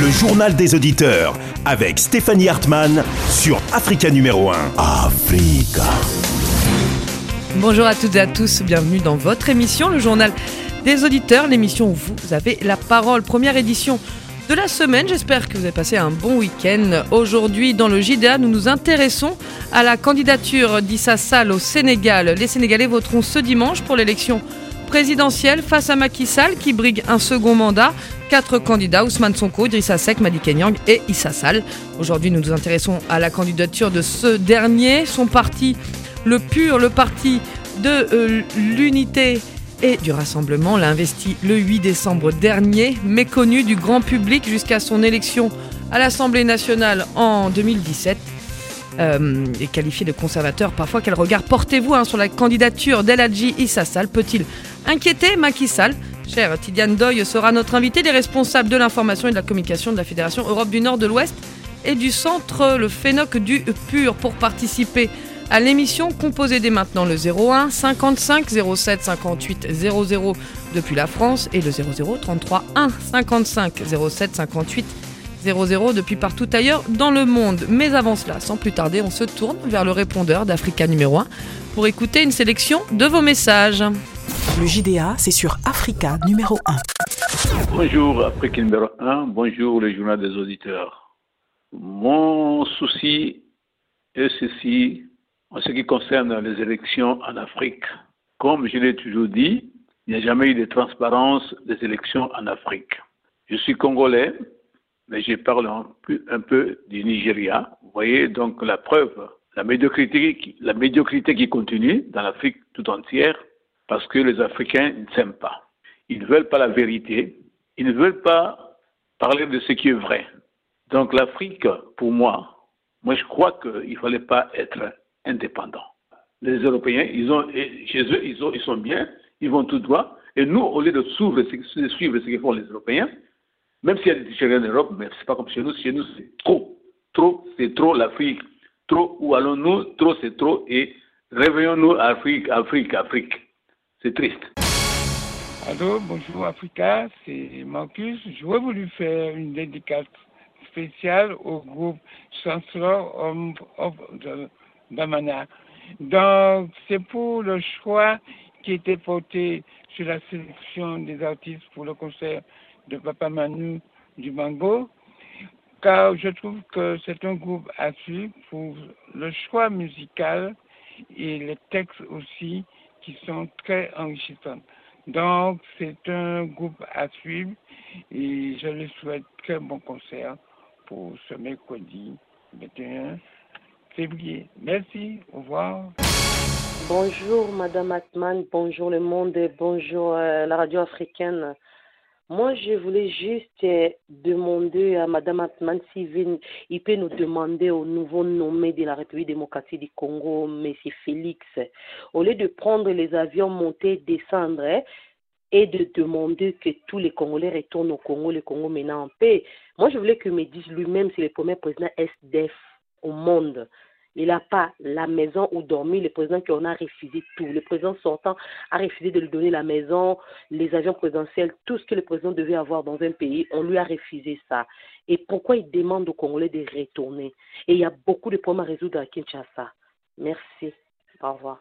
Le journal des auditeurs avec Stéphanie Hartmann sur Africa numéro 1. Africa. Bonjour à toutes et à tous, bienvenue dans votre émission, le journal des auditeurs, l'émission où vous avez la parole. Première édition de la semaine, j'espère que vous avez passé un bon week-end. Aujourd'hui, dans le JDA, nous nous intéressons à la candidature d'Issa Sall au Sénégal. Les Sénégalais voteront ce dimanche pour l'élection présidentielle face à Macky Sall qui brigue un second mandat. 4 candidats, Ousmane Sonko, Idrissa Seck, Madické Niang et Issa Sall. Aujourd'hui, nous nous intéressons à la candidature de ce dernier. Son parti, le PUR, le parti de l'unité et du rassemblement, l'a investi le 8 décembre dernier, méconnu du grand public jusqu'à son élection à l'Assemblée nationale en 2017. Et qualifié de conservateur, parfois quel regard portez-vous sur la candidature d'El Hadji Issa Sall? Peut-il inquiéter Macky Sall? Cher Tidiane Doy sera notre invité. Les responsables de l'information et de la communication de la Fédération Europe du Nord, de l'Ouest et du Centre, le FENOC du PUR. Pour participer à l'émission, composez dès maintenant le 01 55 07 58 00 depuis la France et le 00 33 1 55 07 58 00 depuis partout ailleurs dans le monde. Mais avant cela, sans plus tarder, on se tourne vers le répondeur d'Africa numéro 1 pour écouter une sélection de vos messages. Le JDA, c'est sur Africa numéro 1. Bonjour Africa numéro 1, bonjour le journal des auditeurs. Mon souci est ceci en ce qui concerne les élections en Afrique. Comme je l'ai toujours dit, il n'y a jamais eu de transparence des élections en Afrique. Je suis congolais, mais je parle un peu du Nigeria. Vous voyez donc la preuve, la médiocrité qui continue dans l'Afrique tout entière, parce que les Africains ne s'aiment pas. Ils ne veulent pas la vérité, ils ne veulent pas parler de ce qui est vrai. Donc l'Afrique, pour moi je crois qu'il ne fallait pas être indépendant. Les Européens, chez eux, ils sont bien, ils vont tout droit, et nous, au lieu de suivre ce que font les Européens, même s'il y a des différences en Europe, mais ce n'est pas comme chez nous c'est c'est trop l'Afrique, trop, où allons-nous, trop c'est trop, et réveillons-nous Afrique. C'est triste. Allô, bonjour Africa, c'est Marcus. J'aurais voulu faire une dédicace spéciale au groupe Chancellor of Damana. Donc, c'est pour le choix qui était porté sur la sélection des artistes pour le concert de Papa Manu du Bango, car je trouve que c'est un groupe à suivre pour le choix musical et les textes aussi qui sont très enrichissants. Donc, c'est un groupe à suivre et je lui souhaite très bon concert pour ce mercredi 21 février. Merci, au revoir. Bonjour Madame Hartmann, bonjour le monde, bonjour la radio africaine. Moi, je voulais juste demander à Madame Hartmann s'il peut nous demander au nouveau nommé de la République démocratique du Congo, M. Félix, au lieu de prendre les avions, monter, descendre, et de demander que tous les Congolais retournent au Congo, le Congo maintenant en paix. Moi, je voulais qu'il me dise lui-même c'est le premier président SDF au monde. Il n'a pas la maison où dormir. Le président qu'on a refusé tout. Le président sortant a refusé de lui donner la maison, les avions présidentiels, tout ce que le président devait avoir dans un pays. On lui a refusé ça. Et pourquoi il demande aux Congolais de retourner? Et il y a beaucoup de problèmes à résoudre à Kinshasa. Merci. Au revoir.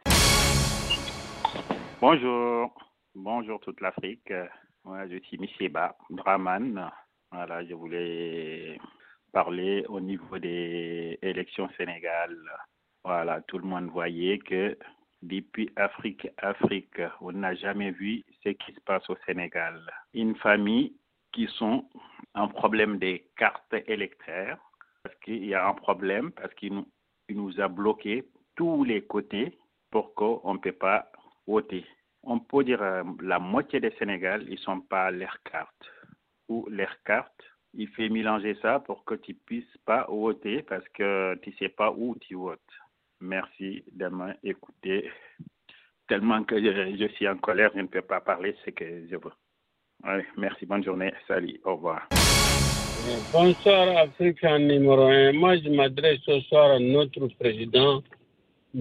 Bonjour toute l'Afrique. Moi, je suis Micheba Draman. Voilà, je voulais parler au niveau des élections Sénégal. Voilà, tout le monde voyait que depuis Afrique, on n'a jamais vu ce qui se passe au Sénégal. Une famille qui sont en problème des cartes électorales, parce qu'il y a un problème, parce qu'il nous a bloqué tous les côtés pour qu'on ne peut pas voter. On peut dire la moitié des Sénégal, ils ne sont pas leurs cartes. Ou leurs cartes, il fait mélanger ça pour que tu ne puisses pas voter parce que tu ne sais pas où tu votes. Merci de m'écouter. Tellement que je suis en colère, je ne peux pas parler ce que je veux. Ouais, merci, bonne journée, salut, au revoir. Bonsoir Africa numéro 1. Moi, je m'adresse ce soir à notre président, M.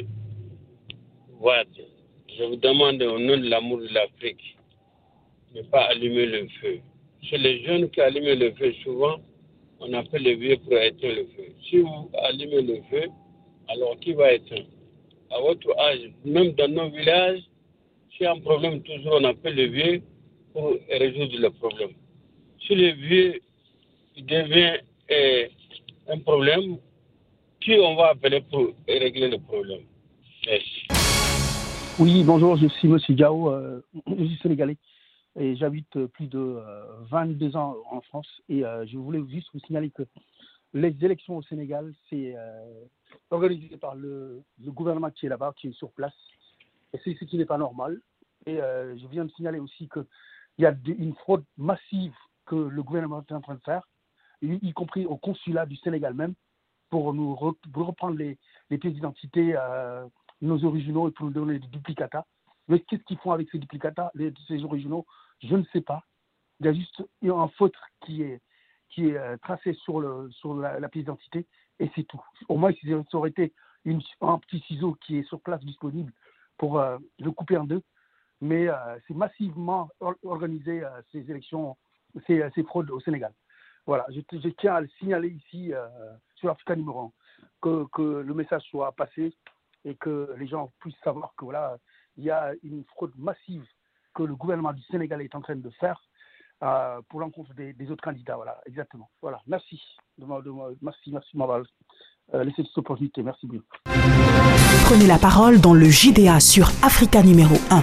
Wade. Je vous demande au nom de l'amour de l'Afrique de ne pas allumer le feu. C'est les jeunes qui allument le feu. Souvent, on appelle les vieux pour éteindre le feu. Si vous allumez le feu, alors qui va éteindre? À votre âge, même dans nos villages, s'il y a un problème, toujours on appelle les vieux pour résoudre le problème. Si le vieux devient un problème, qui on va appeler pour régler le problème? Merci. Oui, bonjour, je suis M. Diao, je suis sénégalais et j'habite plus de 22 ans en France et je voulais juste vous signaler que les élections au Sénégal, c'est organisé par le gouvernement qui est là-bas, qui est sur place, et c'est ce qui n'est pas normal. Et je viens de signaler aussi qu'il y a une fraude massive que le gouvernement est en train de faire, y compris au consulat du Sénégal même, pour nous reprendre les pièces d'identité, nos originaux, et pour nous donner des duplicata. Mais qu'est-ce qu'ils font avec ces duplicata, ces originaux? Je ne sais pas. Il y a juste un feutre qui est tracé sur la pièce d'identité, et c'est tout. Au moins, si ça aurait été un petit ciseau qui est sur place disponible pour le couper en deux. Mais c'est massivement organisé, ces élections, ces fraudes au Sénégal. Voilà, je tiens à le signaler ici sur Africa numéro 1, que le message soit passé et que les gens puissent savoir que voilà, il y a une fraude massive que le gouvernement du Sénégal est en train de faire pour l'encontre des autres candidats. Voilà, exactement. Voilà, merci de m'avoir laissé cette opportunité. Merci bien. Prenez la parole dans le JDA sur Africa numéro 1.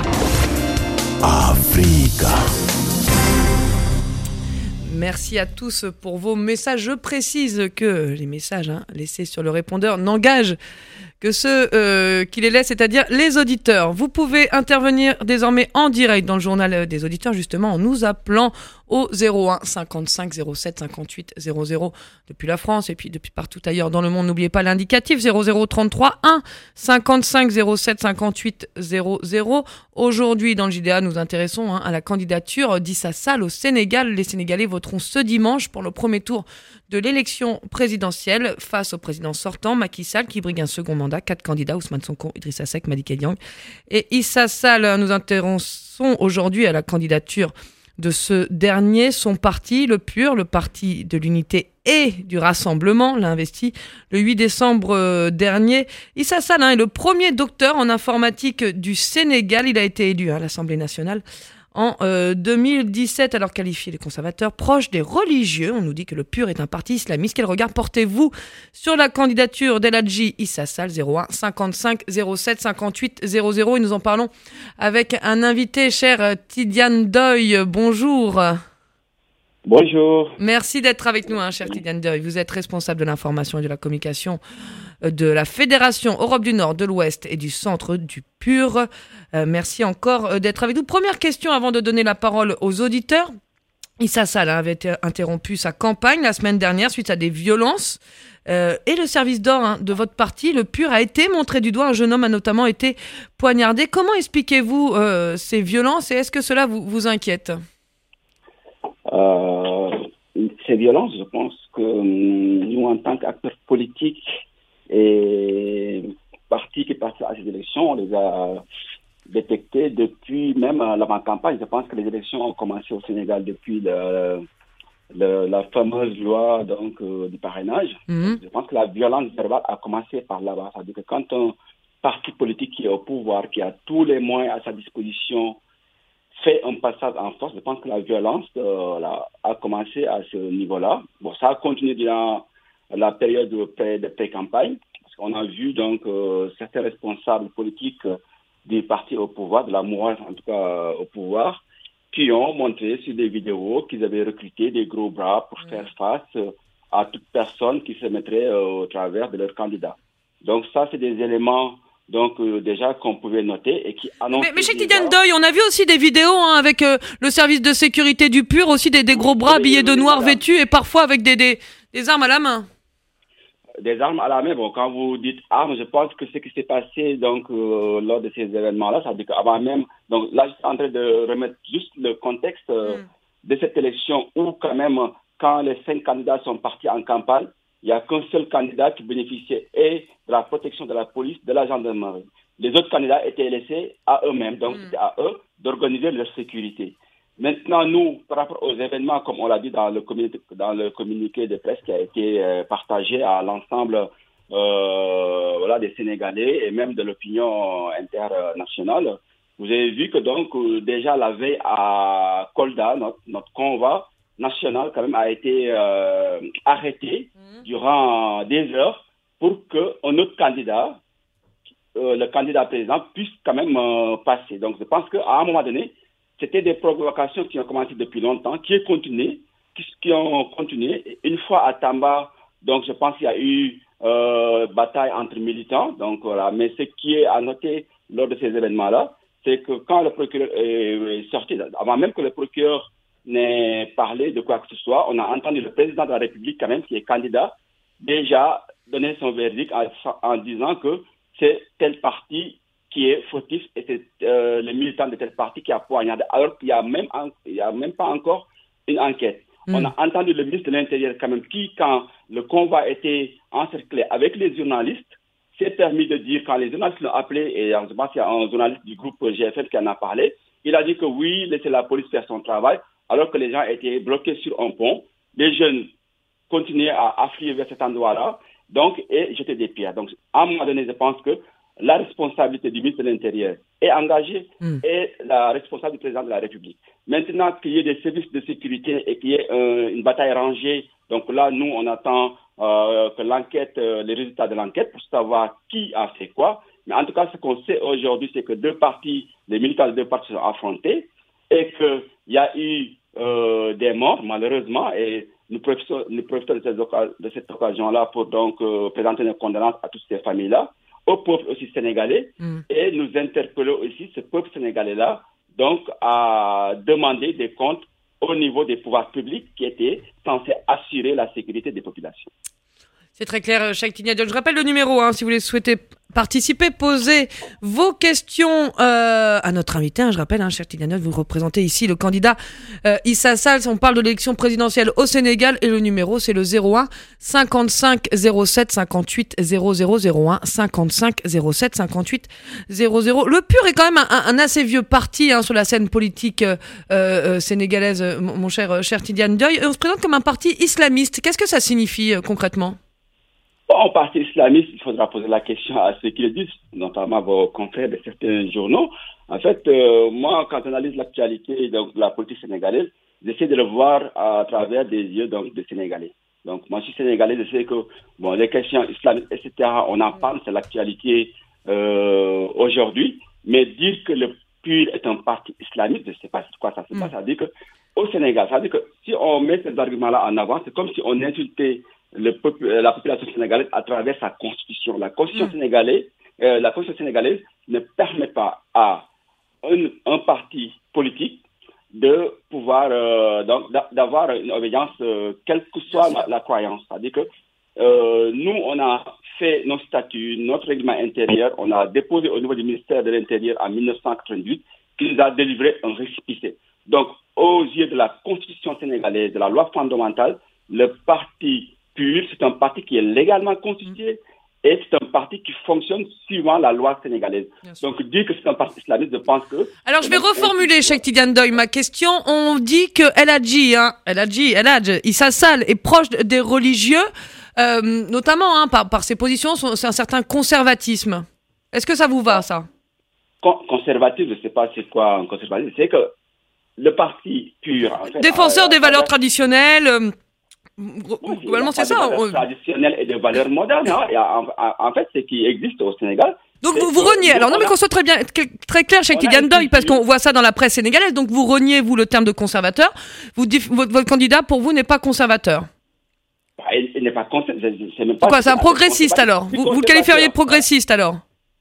Africa. Merci à tous pour vos messages. Je précise que les messages laissés sur le répondeur n'engagent que ceux qui les laissent, c'est-à-dire les auditeurs. Vous pouvez intervenir désormais en direct dans le journal des auditeurs, justement en nous appelant au 01 55 07 58 00 depuis la France et puis depuis partout ailleurs dans le monde. N'oubliez pas l'indicatif 0033 1 55 07 58 00. Aujourd'hui, dans le JDA, nous intéressons à la candidature d'Issa Sall au Sénégal. Les Sénégalais voteront ce dimanche pour le premier tour de l'élection présidentielle face au président sortant, Macky Sall, qui brigue un second mandat. 4 candidats, Ousmane Sonko, Idrissa Seck, Madické Niang et Issa Sall. Nous intéressons aujourd'hui à la candidature de ce dernier. Son parti, le PUR, le parti de l'unité et du rassemblement, l'a investi le 8 décembre dernier. Issa Sall est le premier docteur en informatique du Sénégal. Il a été élu à l'Assemblée nationale en 2017, alors qualifié les conservateurs proches des religieux. On nous dit que le PUR est un parti islamiste. Quel regard portez-vous sur la candidature d'El Hadji Issa Sall? 01 55 07 58 00. Et nous en parlons avec un invité, cher Tidiane Doy. Bonjour. Bonjour. Merci d'être avec nous, cher Tidiane Doy. Vous êtes responsable de l'information et de la communication de la Fédération Europe du Nord, de l'Ouest et du Centre du PUR. Merci encore d'être avec nous. Première question avant de donner la parole aux auditeurs. Issa Sall avait interrompu sa campagne la semaine dernière suite à des violences. Et le service d'or de votre parti, le PUR, a été montré du doigt. Un jeune homme a notamment été poignardé. Comment expliquez-vous ces violences et est-ce que cela vous inquiète? Ces violences, je pense que nous, en tant qu'acteurs politiques et partis qui participent à ces élections, on les a détectés depuis même l'avant-campagne. Je pense que les élections ont commencé au Sénégal depuis la fameuse loi du parrainage. Je pense que la violence verbale a commencé par là-bas. C'est-à-dire que quand un parti politique qui est au pouvoir, qui a tous les moyens à sa disposition, fait un passage en force, je pense que la violence a commencé à ce niveau-là. Bon, ça a continué durant la période de pré-campagne, parce qu'on a vu certains responsables politiques des partis au pouvoir, de la mouvance en tout cas au pouvoir, qui ont montré sur des vidéos qu'ils avaient recruté des gros bras pour faire face à toute personne qui se mettrait au travers de leur candidat. Donc ça, c'est des éléments déjà qu'on pouvait noter et qui annoncent... Mais chez Tidiane Doy, on a vu aussi des vidéos avec le service de sécurité du PUR, aussi des gros bras habillés de noir vêtus et parfois avec des armes à la main. Des armes à la main, bon, quand vous dites armes, je pense que ce qui s'est passé lors de ces événements-là, ça veut dire qu'avant même... Donc là, je suis en train de remettre juste le contexte de cette élection où quand même, quand les 5 candidats sont partis en campagne, il n'y a qu'un seul candidat qui bénéficiait et de la protection de la police, de la gendarmerie. Les autres candidats étaient laissés à eux-mêmes, donc c'était à eux d'organiser leur sécurité. Maintenant, nous, par rapport aux événements, comme on l'a dit dans le communiqué de presse qui a été partagé à l'ensemble des Sénégalais et même de l'opinion internationale, vous avez vu que donc déjà la veille à Kolda, notre convoi national quand même a été arrêté durant des heures pour qu'un autre candidat, le candidat président, puisse quand même passer. Donc je pense qu'à un moment donné, c'était des provocations qui ont commencé depuis longtemps, qui ont continué. Une fois à Tamba, donc je pense qu'il y a eu bataille entre militants. Donc voilà. Mais ce qui est à noter lors de ces événements-là, c'est que quand le procureur est sorti, avant même que le procureur n'ait parlé de quoi que ce soit, on a entendu le président de la République quand même, qui est candidat, déjà donner son verdict en disant que c'est tel parti qui est fautif et c'est le militant de tel parti qui a poignardé, alors qu'il n'y a même pas encore une enquête. On a entendu le ministre de l'Intérieur quand même qui, quand le convoi était encerclé avec les journalistes, s'est permis de dire, quand les journalistes l'ont appelé, et je pense qu'il y a un journaliste du groupe GFM qui en a parlé, il a dit que oui, laissez la police faire son travail, alors que les gens étaient bloqués sur un pont. Les jeunes continuaient à affluer vers cet endroit-là, donc, et jeter des pierres. Donc, à un moment donné, je pense que la responsabilité du ministre de l'Intérieur est engagée et la responsabilité du président de la République. Maintenant, qu'il y ait des services de sécurité et qu'il y ait une bataille rangée, donc là, nous, on attend que l'enquête, les résultats de l'enquête pour savoir qui a fait quoi. Mais en tout cas, ce qu'on sait aujourd'hui, c'est que les militants de deux partis se sont affrontés et qu'il y a eu des morts, malheureusement, et nous profitons de cette occasion-là pour donc présenter nos condoléances à toutes ces familles-là, au peuple aussi sénégalais, et nous interpellons aussi ce peuple sénégalais-là, donc à demander des comptes au niveau des pouvoirs publics qui étaient censés assurer la sécurité des populations. C'est très clair, Cheikh Tidiane Diop. Je rappelle le numéro, si vous souhaitez participer, poser vos questions à notre invité. Je rappelle, Cheikh Tidiane Diop, vous représentez ici le candidat Issa Sall. On parle de l'élection présidentielle au Sénégal et le numéro, c'est le 01 55 07 58 00 01 55 07 58 00. Le PUR est quand même un assez vieux parti sur la scène politique sénégalaise, mon cher Tidiane Diop. On se présente comme un parti islamiste. Qu'est-ce que ça signifie concrètement ? En parti islamiste, il faudra poser la question à ceux qui le disent, notamment vos confrères de certains journaux. En fait, moi, quand j'analyse l'actualité de la politique sénégalaise, j'essaie de le voir à travers des yeux de Sénégalais. Donc, moi, je suis Sénégalais, je sais que les questions islamiques, etc., on en parle, c'est l'actualité aujourd'hui. Mais dire que le PUR est un parti islamiste, je ne sais pas quoi ça se passe. Ça veut dire qu'au Sénégal, ça veut dire que si on met ces arguments-là en avant, c'est comme si on insultait la population sénégalaise à travers sa constitution. La constitution sénégalaise ne permet pas à un parti politique de pouvoir d'avoir une obédience quelle que soit la croyance. C'est-à-dire que nous, on a fait nos statuts, notre règlement intérieur, on a déposé au niveau du ministère de l'Intérieur en 1988, qui nous a délivré un récépissé. Donc, aux yeux de la constitution sénégalaise, de la loi fondamentale, le parti PUR, c'est un parti qui est légalement constitué et c'est un parti qui fonctionne suivant la loi sénégalaise. Donc, dire que c'est un parti islamiste, je pense que... Alors, je vais reformuler, Cheikh Tidiane Diop, ma question. On dit que El Hadji Issa Sall est proche des religieux, notamment par ses positions, c'est un certain conservatisme. Est-ce que ça vous va, ça ? Conservatisme, je ne sais pas c'est quoi un conservatisme. C'est que le parti PUR... En fait, défenseur des valeurs traditionnelles... Globalement, c'est ça. Des valeurs traditionnelles et des valeurs modernes. En fait, ce qui existe au Sénégal. Donc vous reniez. Alors non, mais qu'on soit très clair, Cheikh Tidiane Diop, parce qu'on voit ça dans la presse sénégalaise. Donc vous reniez le terme de conservateur. Votre candidat pour vous n'est pas conservateur. Il n'est pas conservateur. Pourquoi ? C'est un progressiste alors. Vous le qualifieriez de progressiste alors ?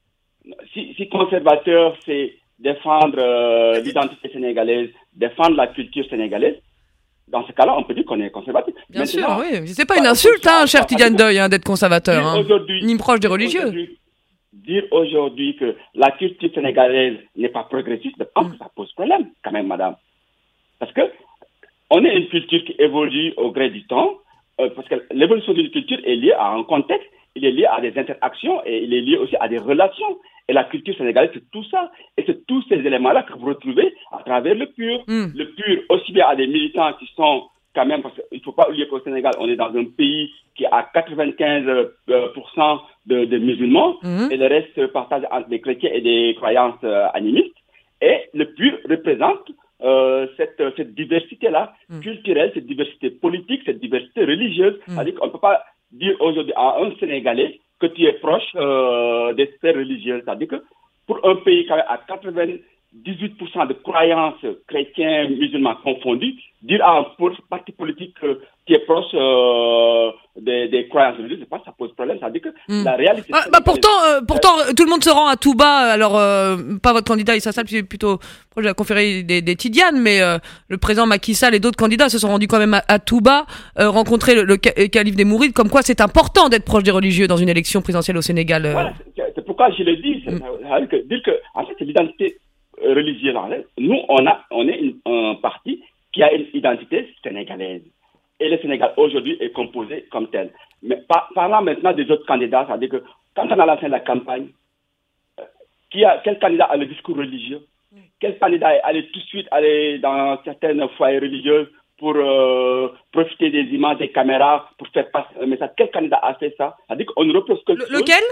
Si conservateur, c'est défendre l'identité sénégalaise, défendre la culture sénégalaise. Dans ce cas-là, on peut dire qu'on est conservateur. Bien sûr, oui. C'est pas une insulte, cher Tidiane Diop, d'être conservateur, ni proche des religieux. Dire aujourd'hui que la culture sénégalaise n'est pas progressiste, je pense que ça pose problème, quand même, madame. Parce que on est une culture qui évolue au gré du temps, parce que l'évolution d'une culture est liée à un contexte il est lié à des interactions et il est lié aussi à des relations. Et la culture sénégalaise, c'est tout ça. Et c'est tous ces éléments-là que vous retrouvez à travers le PUR. Le PUR, aussi bien à des militants qui sont quand même, parce qu'il ne faut pas oublier qu'au Sénégal, on est dans un pays qui a 95% de musulmans et le reste partage entre des chrétiens et des croyances animistes. Et le PUR représente cette diversité-là culturelle, cette diversité politique, cette diversité religieuse. C'est-à-dire qu'on ne peut pas dire aujourd'hui à un Sénégalais que tu es proche des sphères religieuses. C'est-à-dire que pour un pays quand même à 98% de croyances chrétiens, musulmans confondus, dire à un parti politique qui est proche des croyances religieuses, je pense que ça pose problème. C'est-à-dire que la réalité... Pourtant, tout le monde se rend à Touba. Alors, pas votre candidat Issa Sall, c'est plutôt proche de la confrérie des Tidianes, mais le président Macky Sall et d'autres candidats se sont rendus quand même à Touba, rencontrer le calife des Mourides, comme quoi c'est important d'être proche des religieux dans une élection présidentielle au Sénégal. Voilà, c'est pourquoi je le dis. Dire que, en fait, c'est l'identité religieuse. Nous, on est un parti qui a une identité sénégalaise. Et le Sénégal, aujourd'hui, est composé comme tel. Mais parlant maintenant des autres candidats, c'est-à-dire que quand on a lancé la campagne, quel candidat a le discours religieux? Quel candidat est allé tout de suite aller dans certaines foyers religieuses pour profiter des images, des caméras, pour faire passer un message? Quel candidat a fait ça? C'est-à-dire qu'on ne repose que... Lequel?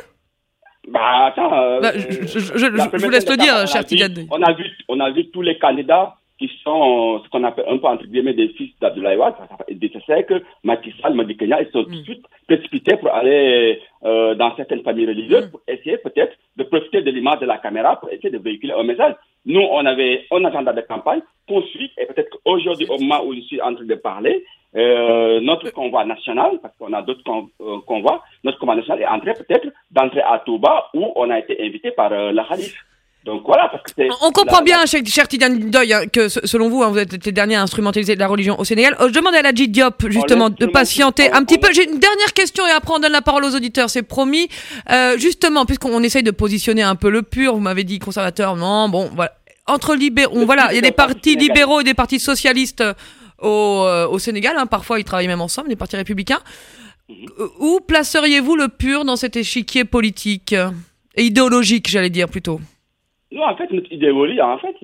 Je vous laisse le dire, cher Tidiane. On a vu tous les candidats qui sont ce qu'on appelle un peu entre guillemets des fils d'Abdoulaye Wade, c'est que Macky Sall, Madi Kenya, ils sont tout de suite précipités pour aller dans certaines familles religieuses pour essayer peut-être de profiter de l'image de la caméra pour essayer de véhiculer un message. Nous, on avait un agenda de campagne qu'on suit et peut-être qu'aujourd'hui, au moment où je suis en train de parler, notre convoi national, parce qu'on a d'autres convois, notre convoi national est en train peut-être d'entrer à Touba où on a été invité par la Khalif. Donc voilà, parce que on comprend bien, cher Tidiane Ndoye, que selon vous, vous êtes les derniers à instrumentaliser la religion au Sénégal. Je demande à Ladji Diop, justement, de patienter un petit peu. J'ai une dernière question et après on donne la parole aux auditeurs, c'est promis. Justement, puisqu'on essaye de positionner un peu le PUR, vous m'avez dit conservateur, non, bon, voilà. Entre libéraux, voilà, il y a des partis libéraux et des partis socialistes au Sénégal, parfois ils travaillent même ensemble, les partis républicains. Où placeriez-vous le PUR dans cet échiquier politique et idéologique, j'allais dire plutôt? Non, en fait, notre idéologie,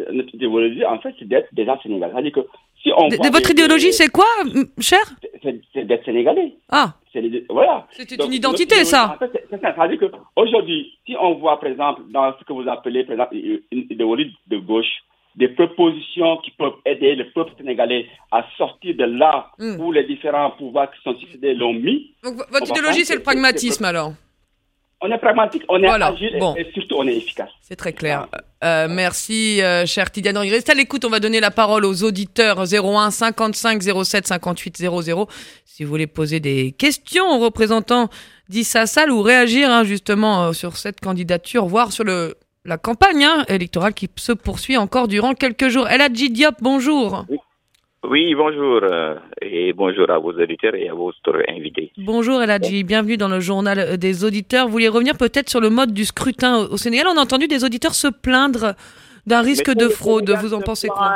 c'est d'être déjà sénégalais. C'est-à-dire que si on votre idéologie, c'est quoi, cher? C'est d'être sénégalais. Ah. Voilà. C'était une identité, ça. En fait, c'est ça. C'est-à-dire qu'aujourd'hui, si on voit, par exemple, dans ce que vous appelez, par exemple, une idéologie de gauche, des propositions qui peuvent aider le peuple sénégalais à sortir de là où les différents pouvoirs qui sont succédés l'ont mis. Donc, votre idéologie, c'est le pragmatisme, alors? On est pragmatique, on est agile et surtout on est efficace. C'est très clair. Merci, cher Tidiane Ndoye. Restez à l'écoute, on va donner la parole aux auditeurs 01 55 07 58 00. Si vous voulez poser des questions aux représentants d'Issa Sall ou réagir justement sur cette candidature, voire sur la campagne électorale qui se poursuit encore durant quelques jours. Ladji Diop, bonjour. Oui, bonjour et bonjour à vos auditeurs et à vos invités. Bonjour Ladji, bienvenue dans le journal des auditeurs. Vous voulez revenir peut-être sur le mode du scrutin au Sénégal? On a entendu des auditeurs se plaindre d'un risque de fraude. Vous en pensez quoi?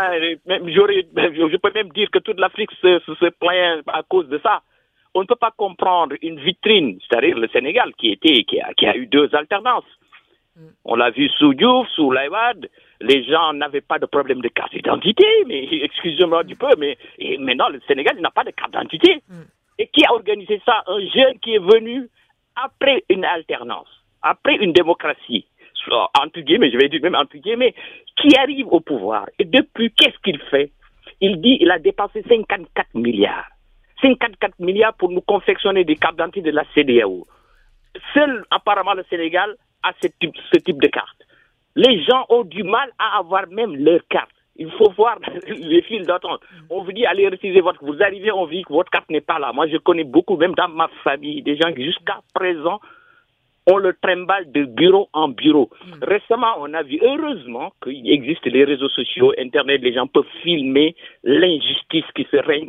Je peux même dire que toute l'Afrique se plaint à cause de ça. On ne peut pas comprendre une vitrine, c'est-à-dire le Sénégal qui a eu deux alternances. On l'a vu sous Diouf, sous Laïwad. Les gens n'avaient pas de problème de carte d'identité, mais excusez-moi du peu, mais maintenant le Sénégal n'a pas de carte d'identité. Et qui a organisé ça? Un jeune qui est venu après une alternance, après une démocratie, entre guillemets, je vais dire même entre guillemets, qui arrive au pouvoir. Et depuis, qu'est-ce qu'il fait? Il dit qu'il a dépensé 54 milliards. 54 milliards pour nous confectionner des cartes d'identité de la CEDEAO. Seul, apparemment, le Sénégal a ce type de carte. Les gens ont du mal à avoir même leur carte. Il faut voir les files d'attente. On vous dit, allez retirer votre carte. Vous arrivez, on dit que votre carte n'est pas là. Moi, je connais beaucoup, même dans ma famille, des gens qui, jusqu'à présent, on le trimballe de bureau en bureau. Récemment, on a vu, heureusement, qu'il existe les réseaux sociaux, Internet, les gens peuvent filmer l'injustice qui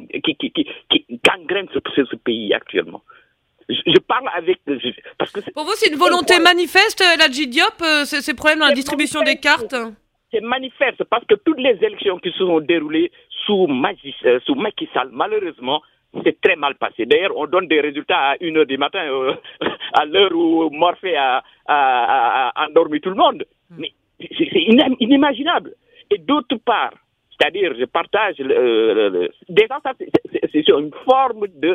gangrène ce pays actuellement. Je parle avec... Parce que pour vous, c'est une volonté manifeste, Ladji Diop, ces problèmes dans la distribution des cartes? C'est manifeste parce que toutes les élections qui se sont déroulées sous Macky Sall, malheureusement, c'est très mal passé. D'ailleurs, on donne des résultats à 1h du matin, à l'heure où Morphée a endormi tout le monde. Mais c'est inimaginable. Et d'autre part, c'est-à-dire, je partage... déjà, ça, c'est une forme de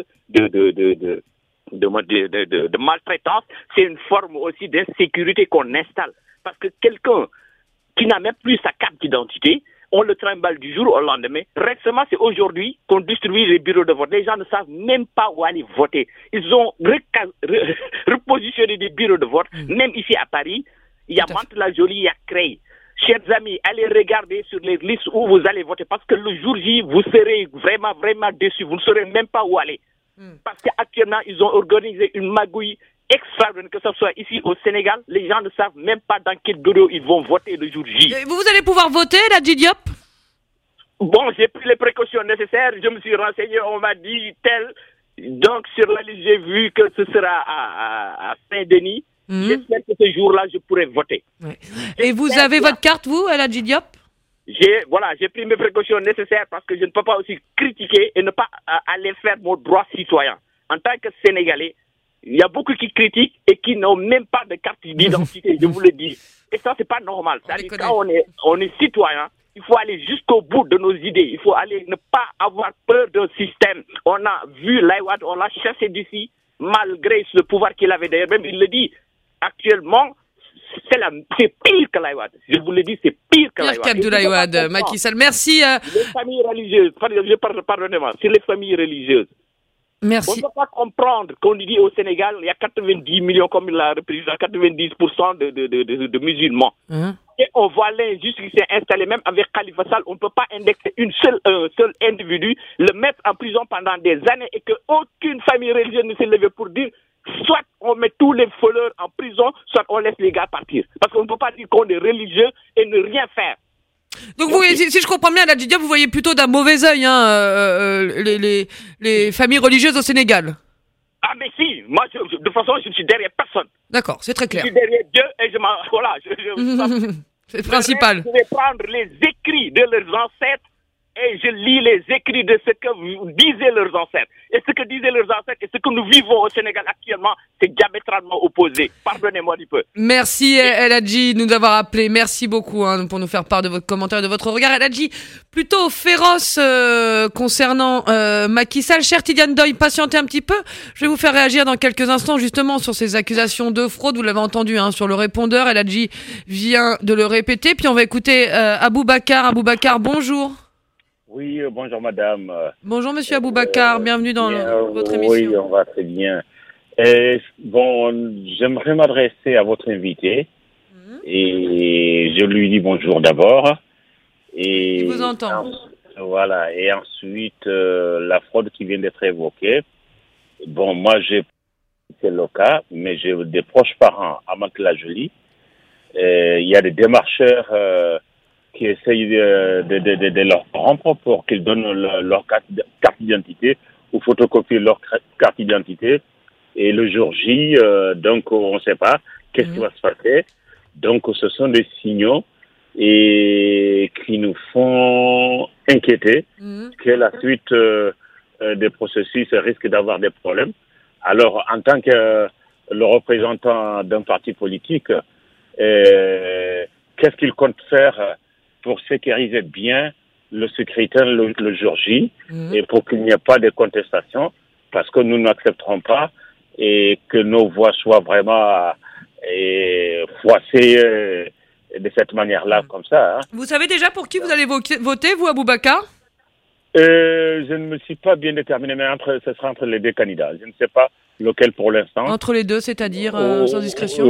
maltraitance, c'est une forme aussi d'insécurité qu'on installe. Parce que quelqu'un qui n'a même plus sa carte d'identité, on le trimballe du jour au lendemain. Récemment, c'est aujourd'hui qu'on distribue les bureaux de vote. Les gens ne savent même pas où aller voter. Ils ont repositionné des bureaux de vote. Même ici à Paris, il y a Mantes-la-Jolie, il y a Creil. Chers amis, allez regarder sur les listes où vous allez voter parce que le jour J, vous serez vraiment, vraiment déçus. Vous ne saurez même pas où aller. Parce qu'actuellement, ils ont organisé une magouille extraordinaire, que ce soit ici au Sénégal. Les gens ne savent même pas dans quel bureau ils vont voter le jour J. Et vous allez pouvoir voter, la Diop? Bon, j'ai pris les précautions nécessaires. Je me suis renseigné, on m'a dit tel. Donc, sur la liste, j'ai vu que ce sera à Saint-Denis. J'espère que ce jour-là, je pourrai voter. Ouais. Et vous avez votre carte, vous, la Diop? J'ai pris mes précautions nécessaires parce que je ne peux pas aussi critiquer et ne pas aller faire mon droit citoyen. En tant que Sénégalais, il y a beaucoup qui critiquent et qui n'ont même pas de carte d'identité, je vous le dis. Et ça, c'est pas normal. C'est-à-dire quand on est citoyen, il faut aller jusqu'au bout de nos idées. Il faut aller ne pas avoir peur d'un système. On a vu Laïwad, on l'a chassé d'ici, malgré ce pouvoir qu'il avait. D'ailleurs, même il le dit, actuellement, c'est pire que Laïwad. Je vous le dis, c'est pire que Laïwad. Pire qu'Abdoulaye Macky Sall. Merci. Les familles religieuses, pardonnez-moi, c'est les familles religieuses. Merci. On ne peut pas comprendre qu'on dit au Sénégal, il y a 90 millions, comme il l'a repris, 90% de musulmans. Et on voit l'injustice qui s'est installée, même avec Khalifa Sall, on ne peut pas indexer un seul individu, le mettre en prison pendant des années et qu'aucune famille religieuse ne s'est levée pour dire soit on met tous les voleurs en prison, soit on laisse les gars partir. Parce qu'on ne peut pas dire qu'on est religieux et ne rien faire. Donc vous, si je comprends bien, la Diop, vous voyez plutôt d'un mauvais œil les familles religieuses au Sénégal. Ah mais si, moi de toute façon je ne suis derrière personne. D'accord, c'est très clair. Je suis derrière Dieu et c'est le principal. Je vais prendre les écrits de leurs ancêtres et je lis les écrits de ce que disaient leurs ancêtres. Et ce que disaient leurs ancêtres et ce que nous vivons au Sénégal actuellement, c'est diamétralement opposé. Pardonnez-moi du peu. Merci El Hadji de nous avoir appelés. Merci beaucoup pour nous faire part de votre commentaire et de votre regard. El Hadji, plutôt féroce concernant Macky Sall. Cher Tidiane Doy, patientez un petit peu. Je vais vous faire réagir dans quelques instants justement sur ces accusations de fraude. Vous l'avez entendu sur le répondeur. El Hadji vient de le répéter. Puis on va écouter Aboubacar. Aboubacar, bonjour. Oui, bonjour madame. Bonjour monsieur Aboubacar, bienvenue dans votre émission. Oui, on va très bien. J'aimerais m'adresser à votre invité et je lui dis bonjour d'abord. Et il vous entend. Voilà, et ensuite la fraude qui vient d'être évoquée. Bon, moi c'est le cas, mais j'ai des proches parents à Mantes-la-Jolie. Il y a des démarcheurs qui essayent de leur corrompre pour qu'ils donnent leur carte d'identité ou photocopient leur carte d'identité. Et le jour J, donc on ne sait pas qu'est-ce qui va se passer. Donc ce sont des signaux et qui nous font inquiéter que la suite des processus risque d'avoir des problèmes. Alors en tant que le représentant d'un parti politique, qu'est-ce qu'il compte faire pour sécuriser bien le scrutin le jour J et pour qu'il n'y ait pas de contestation, parce que nous n'accepterons pas et que nos voix soient vraiment froissées de cette manière-là, comme ça. Vous savez déjà pour qui vous allez voter, vous, Aboubacar? Je ne me suis pas bien déterminé, mais ce sera entre les deux candidats. Je ne sais pas lequel pour l'instant. Entre les deux, c'est-à-dire sans discrétion?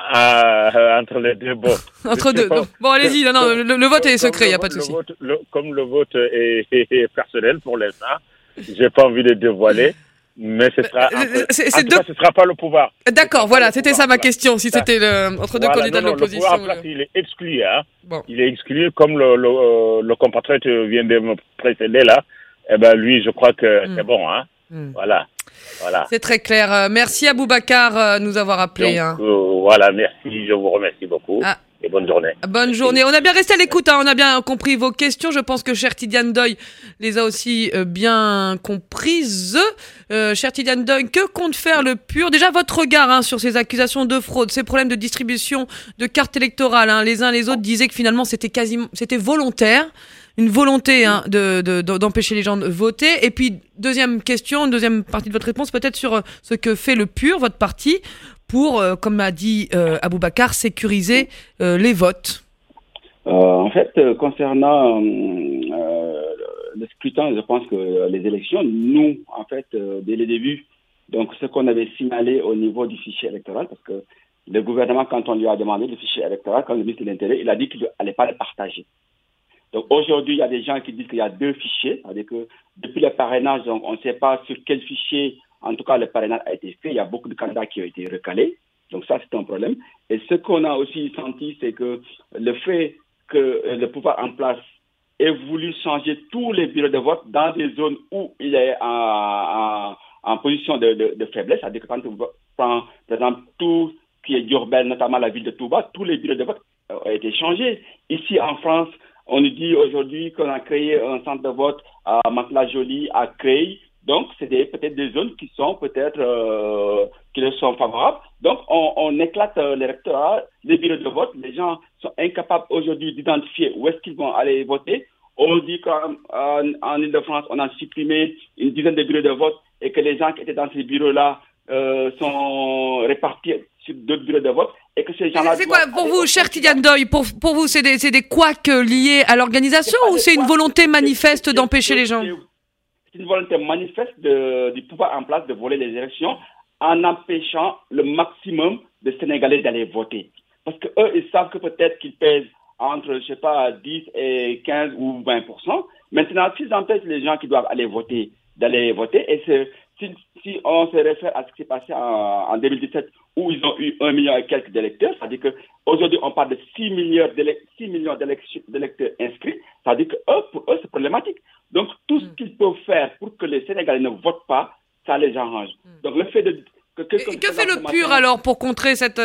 Entre les deux, bon. Entre deux. Bon, allez-y, le vote est secret, il n'y a pas de souci. Comme le vote est personnel pour l'instant, je n'ai pas envie de dévoiler, mais ce sera ce sera pas le pouvoir. D'accord, voilà, c'était ça ma question, si c'était entre deux candidats de l'opposition. Le pouvoir, il est exclu, Bon. Il est exclu, comme le compatriote vient de me précéder là. Lui, je crois que c'est bon, Voilà. C'est très clair. Merci Aboubacar de nous avoir appelé. Donc, voilà, merci, je vous remercie beaucoup. et bonne journée. Bonne journée. On a bien resté à l'écoute, on a bien compris vos questions. Je pense que cher Tidiane Doy les a aussi bien comprises. Cher Tidiane Doy, que compte faire le PUR? Déjà, votre regard sur ces accusations de fraude, ces problèmes de distribution de cartes électorales. Les uns les autres disaient que finalement c'était volontaire. Une volonté d'empêcher les gens de voter. Et puis, deuxième partie de votre réponse, peut-être sur ce que fait le PUR, votre parti, pour, comme a dit Aboubacar, sécuriser les votes. En fait, concernant le scrutin, je pense que les élections, nous, en fait, dès le début, donc ce qu'on avait signalé au niveau du fichier électoral, parce que le gouvernement, quand on lui a demandé le fichier électoral, quand le ministre de l'Intérieur, il a dit qu'il n'allait pas le partager. Donc aujourd'hui, il y a des gens qui disent qu'il y a deux fichiers, c'est-à-dire que depuis le parrainage, donc, on ne sait pas sur quel fichier, en tout cas, le parrainage a été fait. Il y a beaucoup de candidats qui ont été recalés. Donc ça, c'est un problème. Et ce qu'on a aussi senti, c'est que le fait que le pouvoir en place ait voulu changer tous les bureaux de vote dans des zones où il est en position de faiblesse, c'est-à-dire que quand on prend, par exemple, tout ce qui est Diourbel, notamment la ville de Touba, tous les bureaux de vote ont été changés. Ici, en France, on nous dit aujourd'hui qu'on a créé un centre de vote à Mantes-la-Jolie, à Creil. Donc, c'est peut-être des zones qui sont qui leur sont favorables. Donc, on éclate l'électorat, les bureaux de vote. Les gens sont incapables aujourd'hui d'identifier où est-ce qu'ils vont aller voter. On dit qu'en Ile-de-France, on a supprimé une dizaine de bureaux de vote et que les gens qui étaient dans ces bureaux-là sont répartis sur d'autres bureaux de vote. Et que ces gens-là... C'est quoi, pour vous, cher Tidiane Doy, pour vous, c'est des couacs liés à l'organisation ou c'est une volonté manifeste d'empêcher les gens? C'est une volonté manifeste du pouvoir en place de voler les élections en empêchant le maximum de Sénégalais d'aller voter. Parce qu'eux, ils savent que peut-être qu'ils pèsent entre, 10 et 15 ou 20%. Maintenant, s'ils empêchent les gens qui doivent aller voter d'aller voter, et si on se réfère à ce qui s'est passé en 2017, où ils ont eu 1 million et quelques d'électeurs, c'est-à-dire qu'aujourd'hui, on parle de 6 millions d'électeurs inscrits, c'est-à-dire que pour eux, c'est problématique. Donc, tout ce qu'ils peuvent faire pour que les Sénégalais ne votent pas, ça les arrange. Donc, le fait de... Que fait le PUR, alors, pour contrer cette...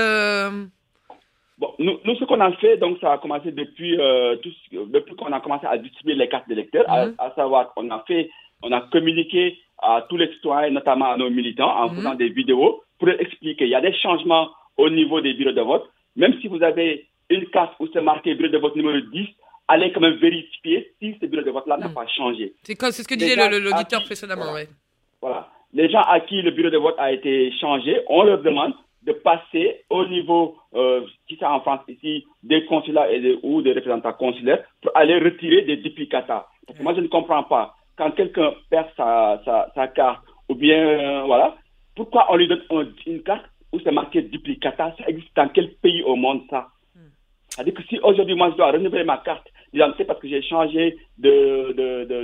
Bon, nous, ce qu'on a fait, donc, ça a commencé depuis qu'on a commencé à distribuer les cartes d'électeurs, à savoir qu'on a communiqué à tous les citoyens, notamment à nos militants, en faisant des vidéos pour expliquer. Il y a des changements au niveau des bureaux de vote. Même si vous avez une carte où c'est marqué bureau de vote numéro 10, allez quand même vérifier si ce bureau de vote-là n'a pas changé. C'est ce que disait l'auditeur précédemment. Voilà. Les gens à qui le bureau de vote a été changé, on leur demande de passer au niveau, si c'est en France ici, des consulats ou des représentants consulaires pour aller retirer des duplicata. Parce que moi, je ne comprends pas. Quand quelqu'un perd sa carte, ou bien, voilà, pourquoi on lui donne une carte où c'est marqué duplicata? Ça existe dans quel pays au monde, ça? C'est-à-dire que si aujourd'hui, moi, je dois renouveler ma carte, disons, c'est parce que j'ai changé de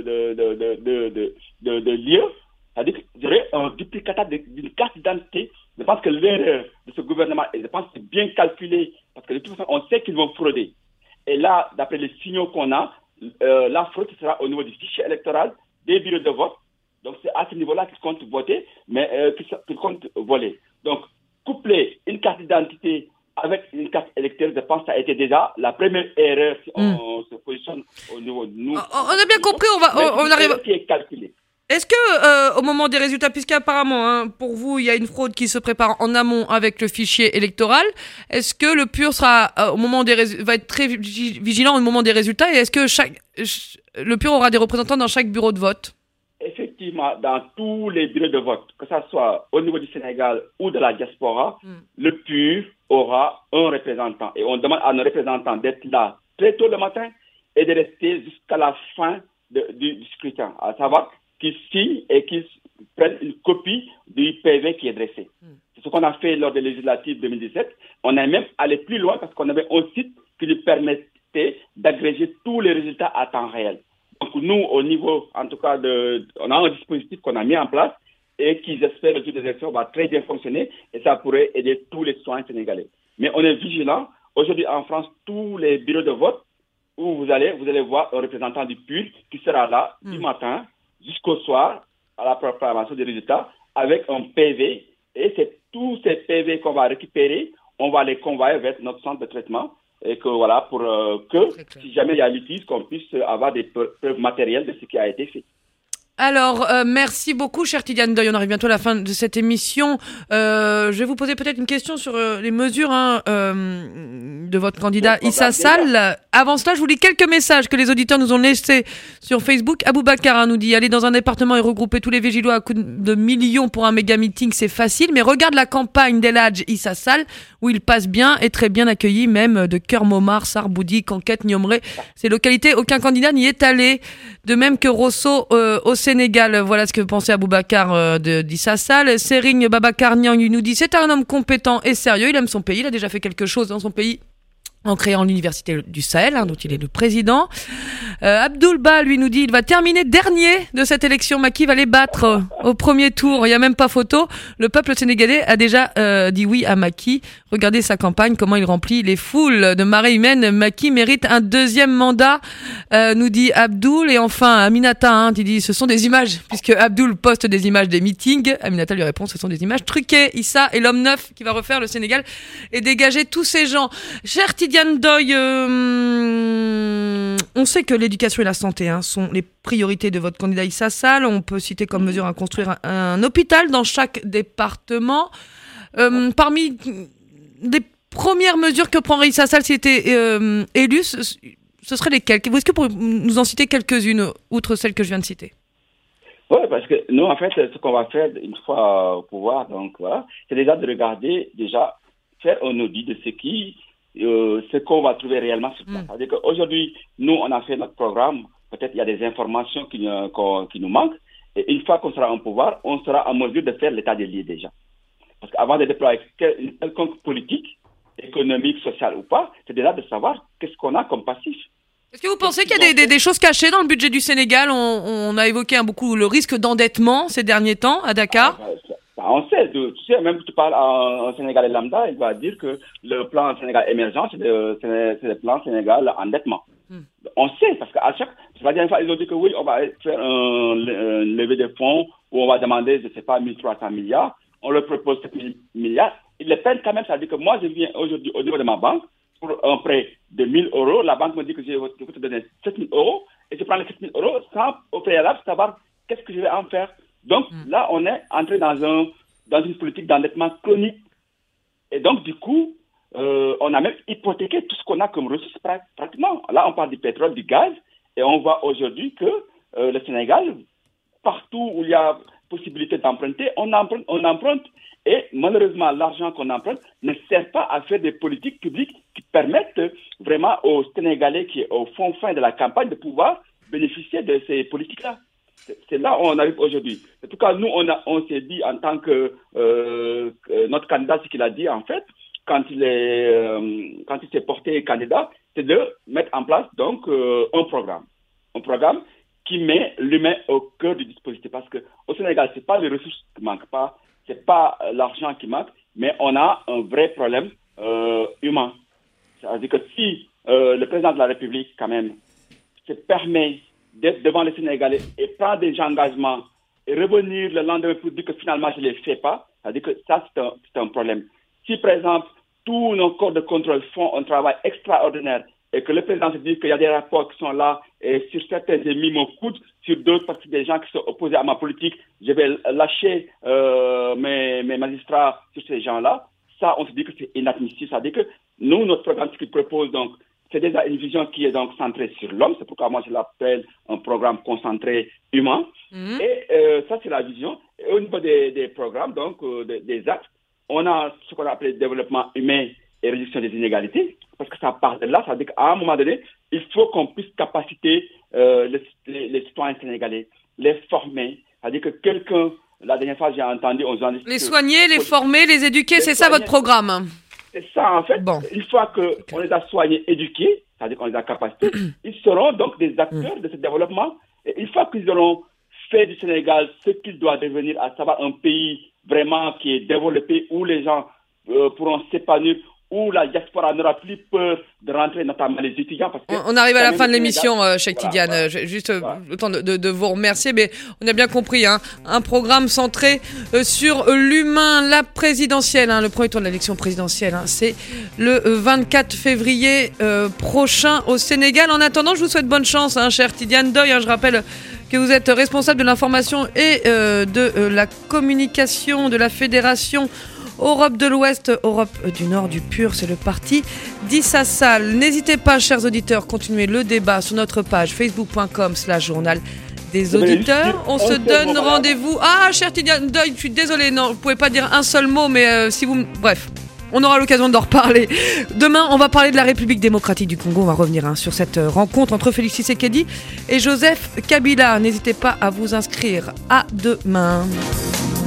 lieu, c'est-à-dire que j'aurais un duplicata d'une carte d'identité. Je pense que l'erreur de ce gouvernement, et je pense que c'est bien calculé, parce que de toute façon, on sait qu'ils vont frauder. Et là, d'après les signaux qu'on a, la fraude sera au niveau du fichier électoral, des bureaux de vote. Donc, c'est à ce niveau-là qu'ils comptent voter, mais qu'ils comptent voler. Donc, coupler une carte d'identité avec une carte électorale, je pense que ça a été déjà la première erreur si on se positionne au niveau de nous. On a bien compris, on arrive... qui est calculé. Est-ce que, au moment des résultats, puisqu'apparemment, pour vous, il y a une fraude qui se prépare en amont avec le fichier électoral, est-ce que le PUR sera, va être très vigilant au moment des résultats, et est-ce que le PUR aura des représentants dans chaque bureau de vote? Effectivement, dans tous les bureaux de vote, que ce soit au niveau du Sénégal ou de la diaspora, le PUR aura un représentant. Et on demande à nos représentants d'être là très tôt le matin et de rester jusqu'à la fin du scrutin, à savoir qu'ils signent et qu'ils prennent une copie du PV qui est dressé. C'est ce qu'on a fait lors des législatives 2017. On est même allé plus loin parce qu'on avait un site qui nous permettait d'agréger tous les résultats à temps réel. Donc nous, au niveau, en tout cas, on a un dispositif qu'on a mis en place et qui, j'espère, le jour des élections va très bien fonctionner et ça pourrait aider tous les citoyens sénégalais. Mais on est vigilant. Aujourd'hui, en France, tous les bureaux de vote où vous allez voir un représentant du PUR qui sera là du matin jusqu'au soir à la proclamation des résultats avec un PV. Et c'est tous ces PV qu'on va récupérer, on va les convoyer vers notre centre de traitement et que voilà, pour que si jamais il y a litige, qu'on puisse avoir des preuves matérielles de ce qui a été fait. Alors, merci beaucoup, cher Tidiane Ndoye. On arrive bientôt à la fin de cette émission. Je vais vous poser peut-être une question sur les mesures de votre candidat Issa Sall. Avant cela, je vous lis quelques messages que les auditeurs nous ont laissés sur Facebook. Aboubacar nous dit « Aller dans un département et regrouper tous les Vigilois à coups de millions pour un méga meeting, c'est facile. Mais regarde la campagne d'El Hadj Issa Sall, où il passe bien et très bien accueilli, même de Cœur Momar, Sarboudi, Kanket, Niomré. Ces localités, aucun candidat n'y est allé. De même que Rosso au Sénégal. Voilà ce que pensait Aboubacar d'Issa Sall. Serigne Babacar Niang nous dit c'est un homme compétent et sérieux. Il aime son pays. Il a déjà fait quelque chose dans son pays en créant l'université du Sahel, dont il est le président. Abdoul Ba, lui, nous dit il va terminer dernier de cette élection. Macky va les battre au premier tour. Il n'y a même pas photo. Le peuple sénégalais a déjà dit oui à Macky. Regardez sa campagne, comment il remplit les foules de marée humaine. Macky mérite un deuxième mandat, nous dit Abdoul. Et enfin, Aminata, qui dit ce sont des images, puisque Abdoul poste des images des meetings. Aminata lui répond ce sont des images truquées. Issa est l'homme neuf qui va refaire le Sénégal et dégager tous ces gens. Cher Tidiane Ndoye, on sait que l'éducation et la santé sont les priorités de votre candidat Issa Sall. On peut citer comme mesure à construire un hôpital dans chaque département. Parmi les premières mesures que prendrait Issa Sall s'il était élu, ce seraient lesquelles? Est-ce que vous pouvez nous en citer quelques-unes, outre celles que je viens de citer? Oui, parce que nous, en fait, ce qu'on va faire une fois au pouvoir, donc voilà, c'est déjà de regarder, faire un audit de ce qu'on va trouver réellement sur place. C'est-à-dire qu'aujourd'hui, nous, on a fait notre programme. Peut-être il y a des informations qui nous manquent. Et une fois qu'on sera en pouvoir, on sera en mesure de faire l'état des lieux déjà. Parce qu'avant de déployer une quelconque politique, économique, sociale ou pas, c'est déjà de savoir qu'est-ce qu'on a comme passif. Est-ce que vous pensez qu'il y a des choses cachées dans le budget du Sénégal? On a évoqué beaucoup le risque d'endettement ces derniers temps à Dakar. On sait, tu sais, même si tu parles en Sénégalais lambda, il va dire que le plan Sénégal émergent, c'est le plan Sénégal endettement. On sait, parce qu'à la dernière fois, ils ont dit que oui, on va faire une levée de fonds où on va demander, je ne sais pas, 1300 milliards. On leur propose 7 000 milliards. Ils le peinent quand même, ça veut dire que moi, je viens aujourd'hui au niveau de ma banque pour un prêt de 1 000 euros. La banque me dit que je vais te donner 7 000 euros et je prends les 7 000 euros sans au préalable savoir qu'est-ce que je vais en faire. Donc là, on est entré dans une politique d'endettement chronique. Et donc, du coup, on a même hypothéqué tout ce qu'on a comme ressources pratiquement. Là, on parle du pétrole, du gaz, et on voit aujourd'hui que le Sénégal, partout où il y a possibilité d'emprunter, on emprunte. Et malheureusement, l'argent qu'on emprunte ne sert pas à faire des politiques publiques qui permettent vraiment aux Sénégalais qui est au fin de la campagne de pouvoir bénéficier de ces politiques-là. C'est là où on arrive aujourd'hui. En tout cas, nous, on s'est dit en tant que notre candidat, ce qu'il a dit en fait, quand il s'est porté candidat, c'est de mettre en place donc un programme qui met l'humain au cœur du dispositif. Parce que au Sénégal, c'est pas les ressources qui manquent pas, c'est pas l'argent qui manque, mais on a un vrai problème humain. C'est-à-dire que si le président de la République, quand même, se permet d'être devant les Sénégalais et prendre des engagements et revenir le lendemain pour dire que finalement je ne les fais pas, c'est-à-dire que ça c'est un problème. Si par exemple tous nos corps de contrôle font un travail extraordinaire et que le président se dit qu'il y a des rapports qui sont là et sur certains j'ai mis mon coude, sur d'autres parce que des gens qui sont opposés à ma politique, je vais lâcher mes magistrats sur ces gens-là, ça on se dit que c'est inadmissible. C'est-à-dire que nous, notre programme, ce qu'il propose donc, c'est déjà une vision qui est donc centrée sur l'homme. C'est pourquoi moi je l'appelle un programme concentré humain. Et ça c'est la vision. Et au niveau des programmes, donc des axes, on a ce qu'on appelle développement humain et réduction des inégalités. Parce que ça part de là, ça veut dire qu'à un moment donné, il faut qu'on puisse capaciter les citoyens sénégalais, les former. C'est-à-dire que quelqu'un, la dernière fois j'ai entendu, on journaliste... Les soigner, les former, les éduquer, c'est ça votre programme? C'est ça, en fait. Bon. Une fois qu'on les a soignés, éduqués, c'est-à-dire qu'on les a capacités, ils seront donc des acteurs de ce développement. Et une fois qu'ils auront fait du Sénégal ce qu'il doit devenir, à savoir un pays vraiment qui est développé, où les gens pourront s'épanouir, où la diaspora n'aura plus peur de rentrer, notamment les étudiants. Parce que on arrive à la fin de l'émission, Cheikh Tidiane. Juste le temps de vous remercier, mais on a bien compris, un programme centré sur l'humain, la présidentielle, le premier tour de l'élection présidentielle, c'est le 24 février prochain au Sénégal. En attendant, je vous souhaite bonne chance, cher Tidiane Doy. Je rappelle que vous êtes responsable de l'information et de la communication de la Fédération Europe de l'Ouest, Europe du Nord du PUR, c'est le parti d'Issa Sall. N'hésitez pas, chers auditeurs, continuez le débat sur notre page facebook.com/journal des auditeurs. On se donne rendez-vous. Cher Tidiane Doy, je suis désolée, non, vous pouvez pas dire un seul mot, mais si vous... Bref, on aura l'occasion d'en reparler. Demain, on va parler de la République démocratique du Congo. On va revenir sur cette rencontre entre Félix Tshisekedi et Joseph Kabila. N'hésitez pas à vous inscrire. À demain.